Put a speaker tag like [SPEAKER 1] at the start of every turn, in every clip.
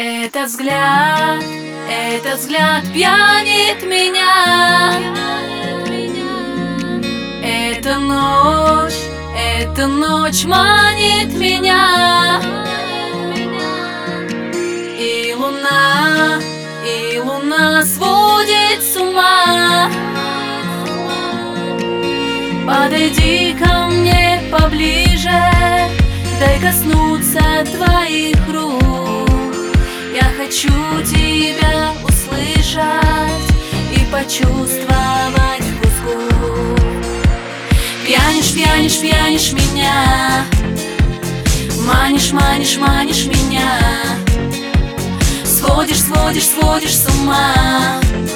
[SPEAKER 1] Этот взгляд пьянит меня. Эта ночь манит меня. И луна сводит с ума. Подойди ко мне поближе, дай коснуться твоих рук. Я хочу тебя услышать и почувствовать вкус. Пьянишь меня, манишь меня. Сводишь с ума.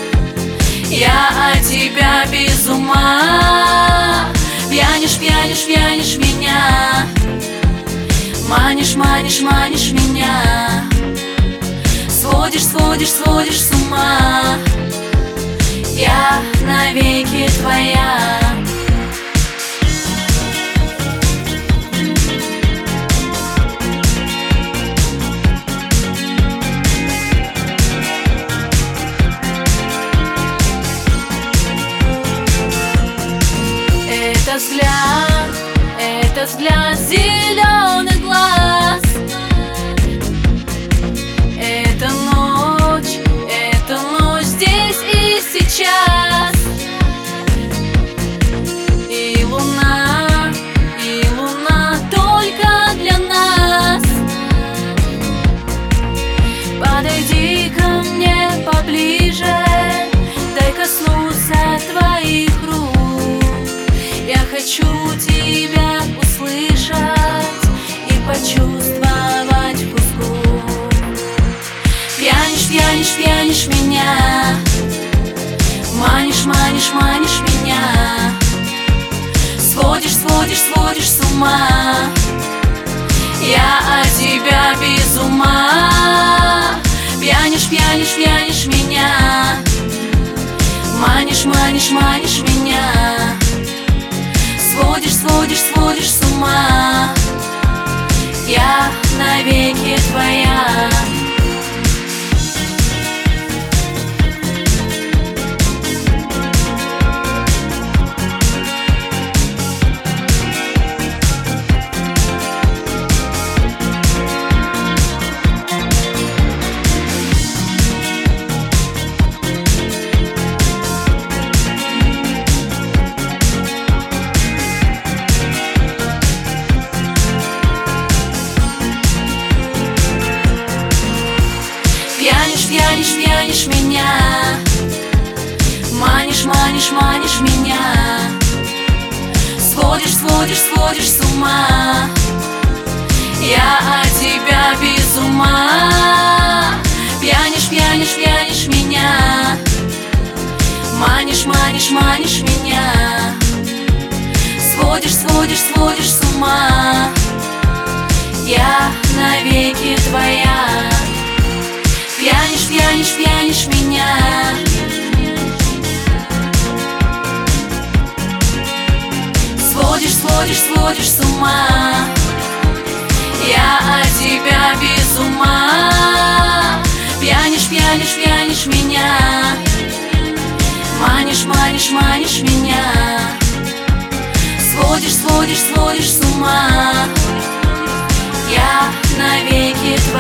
[SPEAKER 1] Я от тебя без ума. Пьянишь меня, манишь меня. Сводишь с ума. Я навеки твоя. Это взгляд зеленых глаз. Это ночь здесь и сейчас. И луна только для нас. Подойди ко мне поближе, дай коснуться твоих рук. Я хочу тебя услышать и почувствовать вкус. Пьянишь меня, манишь меня. Сводишь с ума. Я от тебя без ума. Пьянишь меня, манишь меня. Сводишь с ума. Я навеки твоя. Пьянишь меня, манишь меня. Сводишь с ума. Я от тебя без ума. Пьянишь меня, манишь меня. Сводишь с ума. Я навеки твоя. Пьянишь меня. Сводишь с ума. Я от тебя без ума. Пьянишь меня, манишь меня. Сводишь с ума. Я навеки твоя.